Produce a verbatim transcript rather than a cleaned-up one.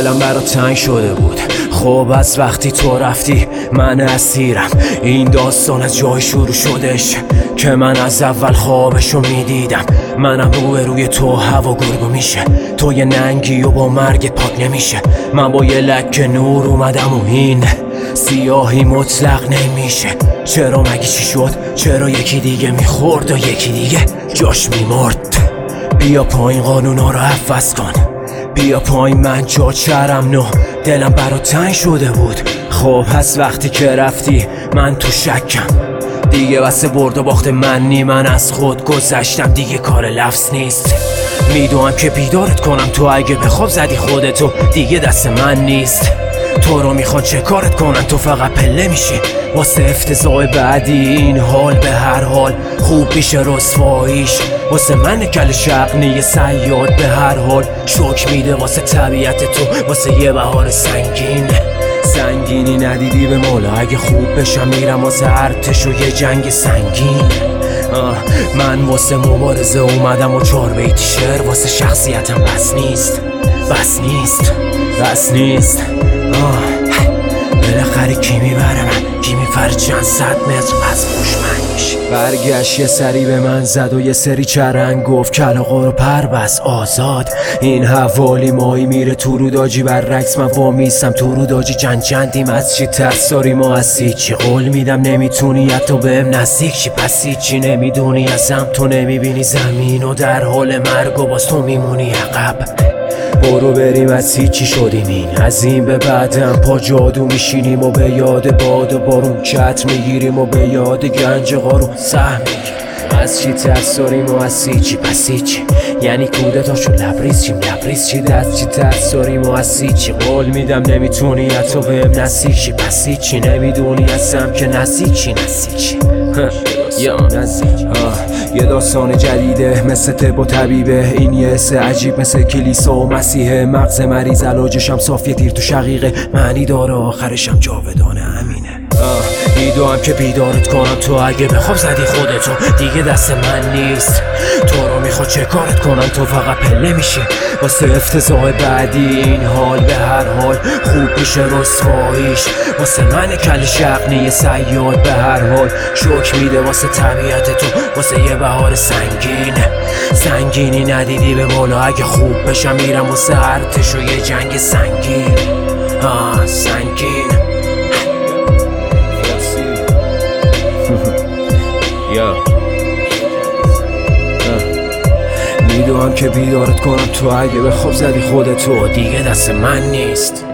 دلم برا تنگ شده بود. خب از وقتی تو رفتی من اسیرم. این داستان از جای شروع شدش که من از اول خوابشو میدیدم. منم روی روی تو هوا گرگو میشه، تو یه ننگی و با مرگت پاک نمیشه. من با یه لک نور اومدم و این سیاهی مطلق نمیشه. چرا مگه چی شد؟ چرا یکی دیگه میخورد و یکی دیگه جاش میمرد؟ بیا پایین قانونا رو حفظ کن، بیا پایین من جا چرم نو. دلم برا تنگ شده بود. خب پس وقتی که رفتی من تو شکم دیگه، واسه برد و باخت من نی. من از خود گذشتم دیگه، کار لفظ نیست. میدونم که بیدارت کنم تو اگه به خواب زدی خودتو دیگه دست من نیست. تو رو میخوان چه کارت کنن؟ تو فقط پله میشی واسه افتضاح بعدی. این حال به هر حال خوب میشه رسواییش واسه من کل شقنی صیاد. به هر حال شوک میده واسه طبیعت تو، واسه یه بهار سنگین. سنگینی ندیدی به مولا، اگه خوب بشم میرم واسه ارتش و یه جنگ سنگین. آه من واسه مبارزه اومدم و چار بیتی شعر واسه شخصیتم بس نیست، بس نیست، بس نیست. آه بالاخره کی میبره من؟ کی میفره چند صد متر از خوشمنش؟ برگشت یه سری به من زد و یه سری چرنگ گفت کلاغا رو پر بس آزاد. این حوالی مایی میره تو رو داجی، برعکس من وامیستم تو رو داجی. چند چندیم از چی ترس داری؟ ما از هیچی قول میدم نمیتونی حتی بهم نزدیک چی. پس هیچی نمیدونی ازم، تو نمیبینی زمین و در حال مرگ و باز تو میمونی عقب. برو بریم از هیچی شدیم این، از این به بعدم پا جادو میشینیم و به یاد باد و بارون چتر میگیریم و به یاد گنج قارون سهم میگیریم. از چی ترس داریم و از هیچی پس هیچی، یعنی کودتا شد لبریز چیم لبریز چی. از چی ترس داریم و از هیچی قول میدم نمیتونی حتی بهم نزدیک چی. پس هیچی نمیدونی ازم که نزدیکی نزدیکی یا نزدیک. یه داستان جدیده مثل طب و طبیبه، این یه حس عجیب مثل کلیسا و مسیحه. مغز مریض علاجشم صافیه، تیر تو شقیقه معنی داره آخرشم جاودانه همینه. میدونم که بیدارت کنم تو اگه به خواب زدی خودتو دیگه دست من نیست. تو رو میخواد چه کارت کنم؟ تو فقط پله میشی واسه افتضاح بعدی. این حال به هر حال خوب میشه رسواییش واسه من کل شقنی صیاد. به هر حال شوک میده واسه طبیعت تو، واسه یه بهار سنگین. سنگینی ندیدی به مولا، اگه خوب بشم میرم واسه ارتش و یه جنگ سنگین. آه سنگین. یا میدونم که بیدارت کنم تو اگه به خواب زدی خودتو دیگه دست من نیست.